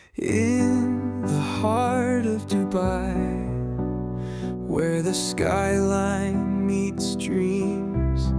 In the heart of Dubai, where the skyline meets dreams,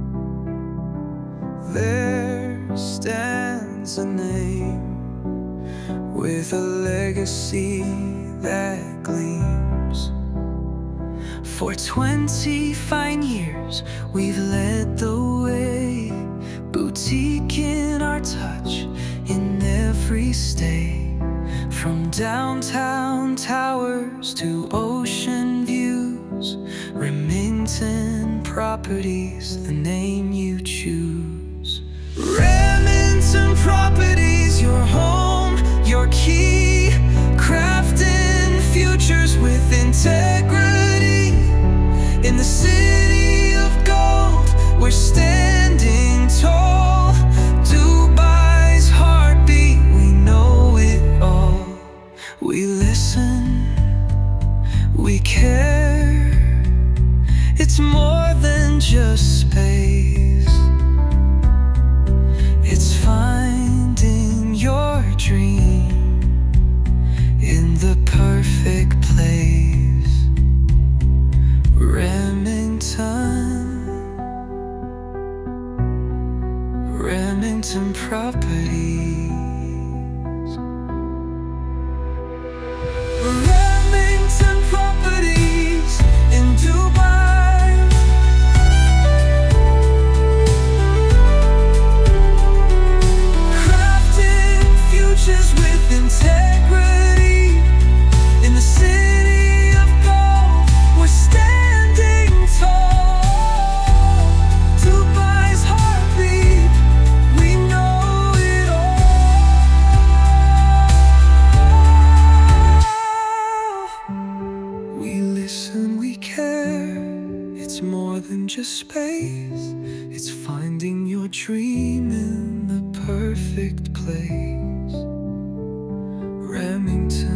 there stands a name with a legacy that gleams. For 20 fine years we've led the way, boutique in our touch in every stay. From downtown towers to ocean views, Remington Properties, the name you choose. Remington Properties, your home, your key, crafting futures with integrity. In the city of gold, we're standing tall. Dubai's heartbeat, we know it all. We listen, we care. It's more than just space. It's finding your dream in the perfect place. Remington Properties. Remington Properties in Dubai. Crafting futures with integrity. In the city of gold, we're standing tall. Dubai's heartbeat, we know it all. We listen, we care. It's more than just space. It's finding your dream in the perfect place. Remington